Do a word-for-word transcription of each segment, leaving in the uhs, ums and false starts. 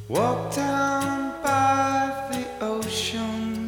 Walk down by the ocean,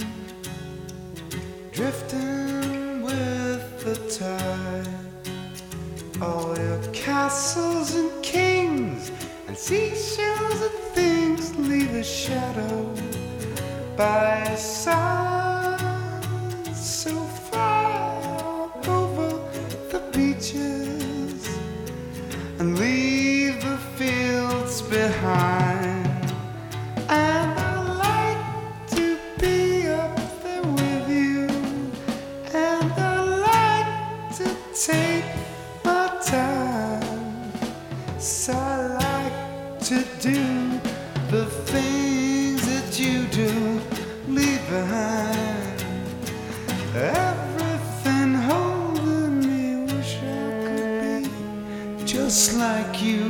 drifting with the tide. All your castles and kings and seashells and things leave a shadow by your side. So far over the beaches and leave the fields behind. And I like to be up there with you, and I like to take my time. So I like to do the things that you do, leave behind. Everything holding me, wish I could be just like you,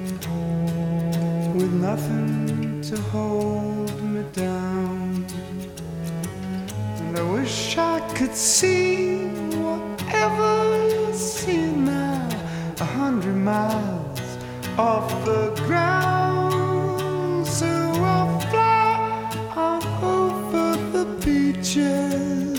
with nothing to hold me down. And I wish I could see whatever you see now, a hundred miles off the ground. So I'll fly on over the beaches,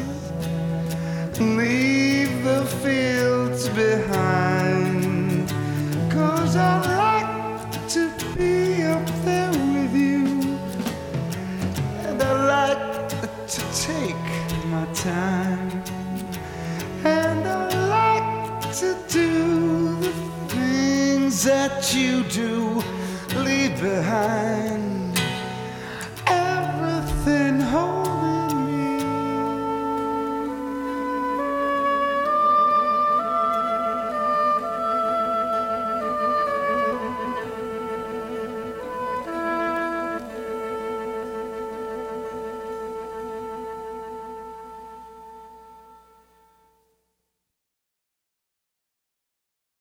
leave the fields behind. 'Cause I like to be up there with you, and I like to take my time, and I like to do the things that you do, leave behind.